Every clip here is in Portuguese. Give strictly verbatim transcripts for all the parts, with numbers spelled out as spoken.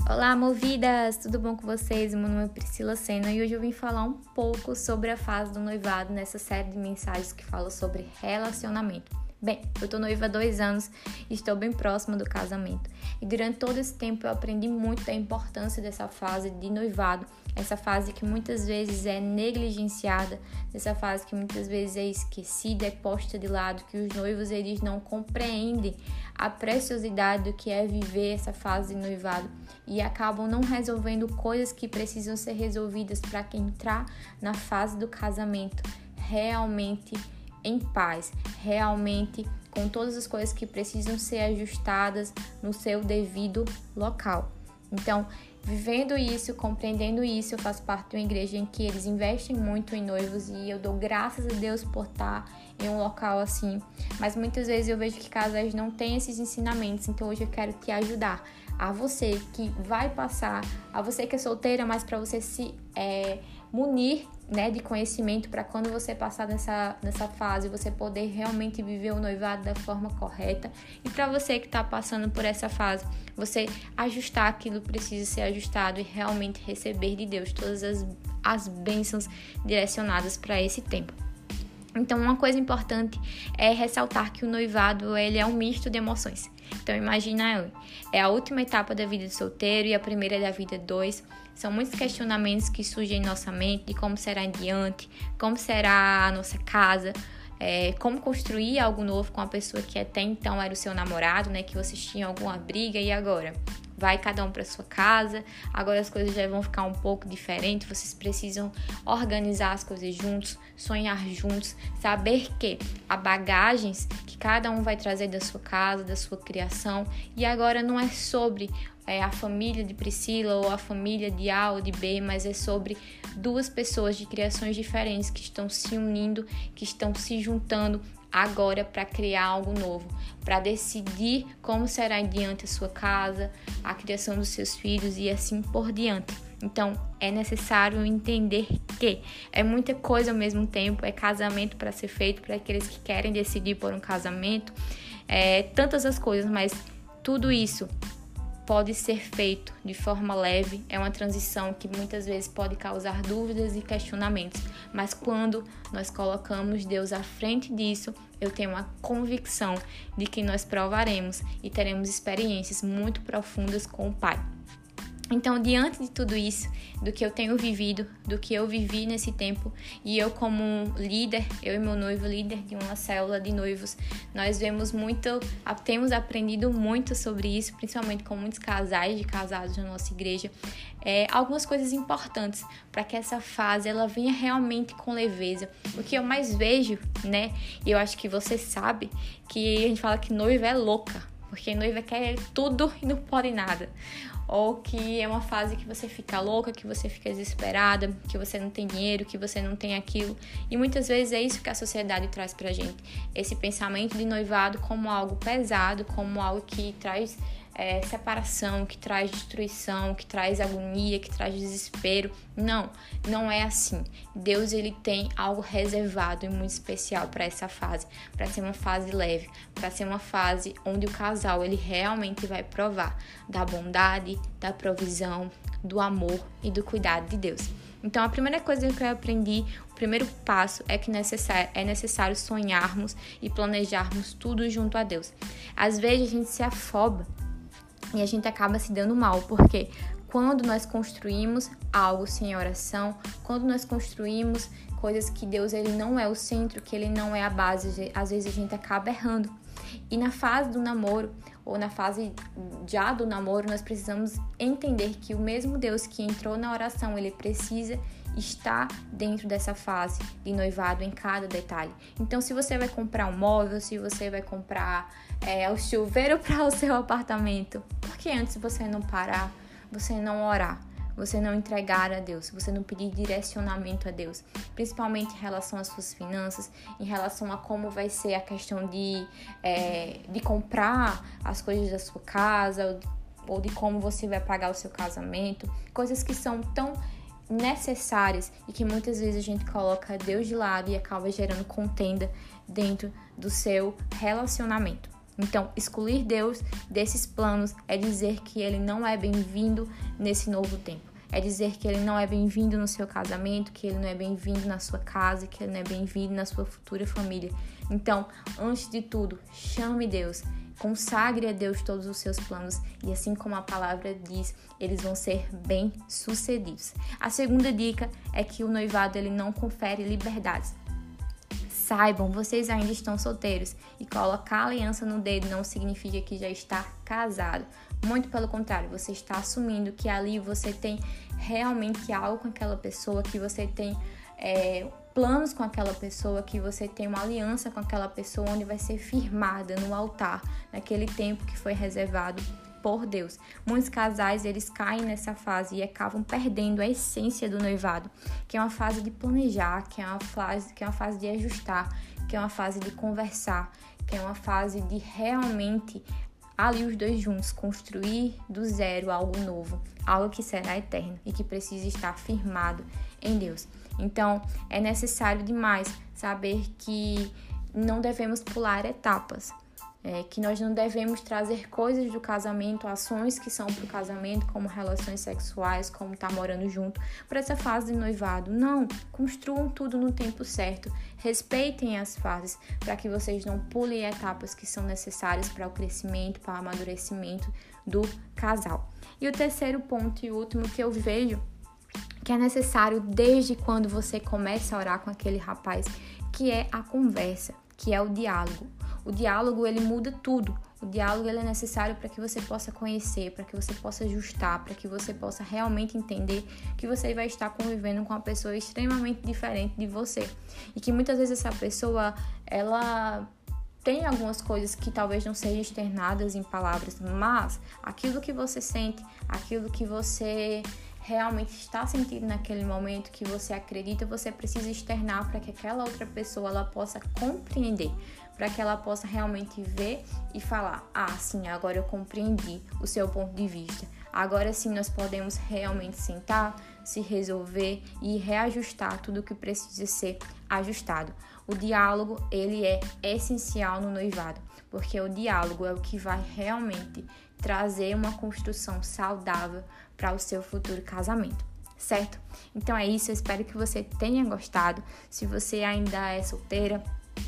Olá, movidas! Tudo bom com vocês? Meu nome é Priscila Sena e hoje eu vim falar um pouco sobre a fase do noivado nessa série de mensagens que fala sobre relacionamento. Bem, eu tô noiva há dois anos e estou bem próxima do casamento. E durante todo esse tempo eu aprendi muito da importância dessa fase de noivado, essa fase que muitas vezes é negligenciada, essa fase que muitas vezes é esquecida, é posta de lado, que os noivos eles não compreendem a preciosidade do que é viver essa fase de noivado e acabam não resolvendo coisas que precisam ser resolvidas para que entrar na fase do casamento realmente em paz, realmente com todas as coisas que precisam ser ajustadas no seu devido local. Então, vivendo isso, compreendendo isso, eu faço parte de uma igreja em que eles investem muito em noivos e eu dou graças a Deus por estar em um local assim. Mas muitas vezes eu vejo que casais não têm esses ensinamentos, então hoje eu quero te ajudar. A você que vai passar, a você que é solteira, mas para você se é, munir, né, de conhecimento para quando você passar nessa, nessa fase, você poder realmente viver o noivado da forma correta. E para você que está passando por essa fase, você ajustar aquilo que precisa ser ajustado e realmente receber de Deus todas as, as bênçãos direcionadas para esse tempo. Então, uma coisa importante é ressaltar que o noivado ele é um misto de emoções. Então, imagina, é a última etapa da vida de solteiro e a primeira da vida dois. São muitos questionamentos que surgem em nossa mente de como será em diante, como será a nossa casa, é, como construir algo novo com a pessoa que até então era o seu namorado, né? Que vocês tinham alguma briga e agora? Vai cada um para sua casa, agora as coisas já vão ficar um pouco diferentes, vocês precisam organizar as coisas juntos, sonhar juntos, saber que há bagagens que cada um vai trazer da sua casa, da sua criação, e agora não é sobre é, a família de Priscila ou a família de A ou de B, mas é sobre duas pessoas de criações diferentes que estão se unindo, que estão se juntando agora para criar algo novo, para decidir como será em diante a sua casa, a criação dos seus filhos e assim por diante. Então, é necessário entender que é muita coisa ao mesmo tempo, é casamento para ser feito para aqueles que querem decidir por um casamento, é tantas as coisas, mas tudo isso pode ser feito de forma leve, é uma transição que muitas vezes pode causar dúvidas e questionamentos, mas quando nós colocamos Deus à frente disso, eu tenho uma convicção de que nós provaremos e teremos experiências muito profundas com o Pai. Então, diante de tudo isso, do que eu tenho vivido, do que eu vivi nesse tempo, e eu como líder, eu e meu noivo líder de uma célula de noivos, nós vemos muito, temos aprendido muito sobre isso, principalmente com muitos casais de casados na nossa igreja, é, algumas coisas importantes para que essa fase ela venha realmente com leveza. O que eu mais vejo, né, e eu acho que você sabe, que a gente fala que noiva é louca, porque noiva quer tudo e não pode nada. Ou que é uma fase que você fica louca, que você fica desesperada, que você não tem dinheiro, que você não tem aquilo. E muitas vezes é isso que a sociedade traz pra gente. Esse pensamento de noivado como algo pesado, como algo que traz é, separação, que traz destruição, que traz agonia, que traz desespero. Não, não é assim. Deus ele tem algo reservado e muito especial para essa fase, para ser uma fase leve, para ser uma fase onde o casal ele realmente vai provar da bondade, da provisão, do amor e do cuidado de Deus. Então, a primeira coisa que eu aprendi, o primeiro passo é que necessário, é necessário sonharmos e planejarmos tudo junto a Deus. Às vezes a gente se afoba e a gente acaba se dando mal, porque quando nós construímos algo sem oração, quando nós construímos coisas que Deus ele não é o centro, que ele não é a base, às vezes a gente acaba errando. E na fase do namoro, ou na fase já do namoro, nós precisamos entender que o mesmo Deus que entrou na oração, ele precisa estar dentro dessa fase de noivado em cada detalhe. Então, se você vai comprar um móvel, se você vai comprar é, o chuveiro para o seu apartamento, por que antes você não parar, você não orar? Você não entregar a Deus, você não pedir direcionamento a Deus, principalmente em relação às suas finanças, em relação a como vai ser a questão de, é, de comprar as coisas da sua casa, ou de como você vai pagar o seu casamento, coisas que são tão necessárias e que muitas vezes a gente coloca Deus de lado e acaba gerando contenda dentro do seu relacionamento. Então, excluir Deus desses planos é dizer que ele não é bem-vindo nesse novo tempo. É dizer que ele não é bem-vindo no seu casamento, que ele não é bem-vindo na sua casa, que ele não é bem-vindo na sua futura família. Então, antes de tudo, chame Deus, consagre a Deus todos os seus planos e assim como a palavra diz, eles vão ser bem-sucedidos. A segunda dica é que o noivado ele não confere liberdades. Saibam, vocês ainda estão solteiros e colocar a aliança no dedo não significa que já está casado. Muito pelo contrário, você está assumindo que ali você tem realmente algo com aquela pessoa, que você tem é, planos com aquela pessoa, que você tem uma aliança com aquela pessoa onde vai ser firmada no altar, naquele tempo que foi reservado por Deus. Muitos casais, eles caem nessa fase e acabam perdendo a essência do noivado, que é uma fase de planejar, que é uma fase, que é uma fase de ajustar, que é uma fase de conversar, que é uma fase de realmente ali os dois juntos construir do zero algo novo, algo que será eterno e que precisa estar firmado em Deus. Então, é necessário demais saber que não devemos pular etapas. É, que nós não devemos trazer coisas do casamento, ações que são para o casamento, como relações sexuais, como estar morando junto, para essa fase de noivado. Não, construam tudo no tempo certo, respeitem as fases, para que vocês não pulem etapas que são necessárias para o crescimento, para o amadurecimento do casal. E o terceiro ponto e último que eu vejo, que é necessário desde quando você começa a orar com aquele rapaz, que é a conversa, que é o diálogo. O diálogo, ele muda tudo. O diálogo, ele é necessário para que você possa conhecer, para que você possa ajustar, para que você possa realmente entender que você vai estar convivendo com uma pessoa extremamente diferente de você. E que muitas vezes essa pessoa, ela tem algumas coisas que talvez não sejam externadas em palavras, mas aquilo que você sente, aquilo que você realmente está sentindo naquele momento, que você acredita, você precisa externar para que aquela outra pessoa ela possa compreender, para que ela possa realmente ver e falar: ah, sim, agora eu compreendi o seu ponto de vista. Agora sim nós podemos realmente sentar, se resolver e reajustar tudo o que precisa ser ajustado. O diálogo, ele é essencial no noivado, porque o diálogo é o que vai realmente trazer uma construção saudável para o seu futuro casamento, certo? Então é isso, eu espero que você tenha gostado. Se você ainda é solteira,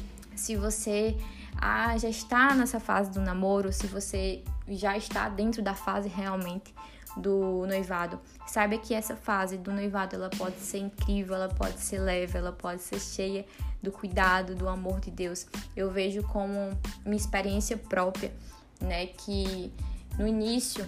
se você ah, já está nessa fase do namoro, se você já está dentro da fase realmente do noivado, saiba que essa fase do noivado ela pode ser incrível, ela pode ser leve, ela pode ser cheia do cuidado, do amor de Deus. Eu vejo como minha experiência própria, né, que no início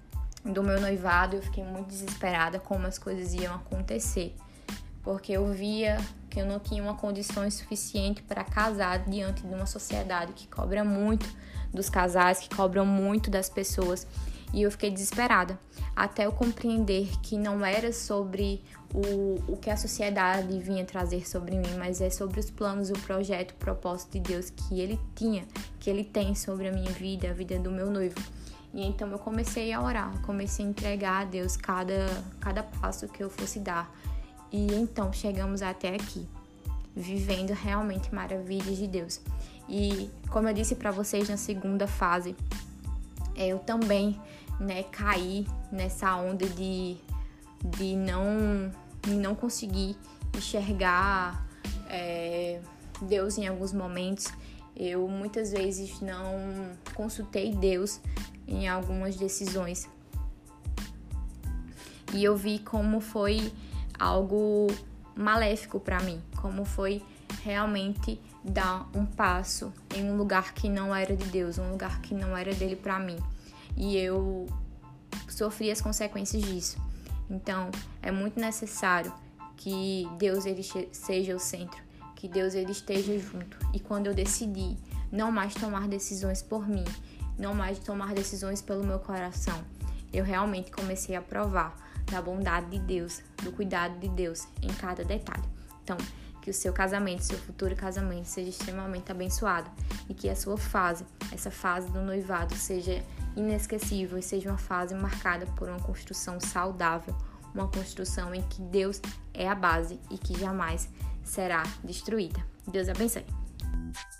do meu noivado eu fiquei muito desesperada como as coisas iam acontecer, porque eu via que eu não tinha uma condição suficiente para casar diante de uma sociedade que cobra muito dos casais, que cobram muito das pessoas, e eu fiquei desesperada, até eu compreender que não era sobre o, o que a sociedade vinha trazer sobre mim, mas é sobre os planos, o projeto, o propósito de Deus que Ele tinha, que Ele tem sobre a minha vida, a vida do meu noivo. E então eu comecei a orar, comecei a entregar a Deus cada, cada passo que eu fosse dar. E então chegamos até aqui, vivendo realmente maravilhas de Deus. E como eu disse para vocês na segunda fase, eu também, né, caí nessa onda de, de, não, de não conseguir enxergar é, Deus em alguns momentos. Eu muitas vezes não consultei Deus em algumas decisões. E eu vi como foi algo maléfico para mim, como foi realmente dar um passo em um lugar que não era de Deus, um lugar que não era dele para mim. E eu sofri as consequências disso. Então, é muito necessário que Deus ele seja o centro, que Deus ele esteja junto. E quando eu decidi não mais tomar decisões por mim, não mais tomar decisões pelo meu coração, eu realmente comecei a provar da bondade de Deus, do cuidado de Deus em cada detalhe. Então, que o seu casamento, seu futuro casamento seja extremamente abençoado e que a sua fase, essa fase do noivado seja inesquecível e seja uma fase marcada por uma construção saudável, uma construção em que Deus é a base e que jamais será destruída. Deus abençoe.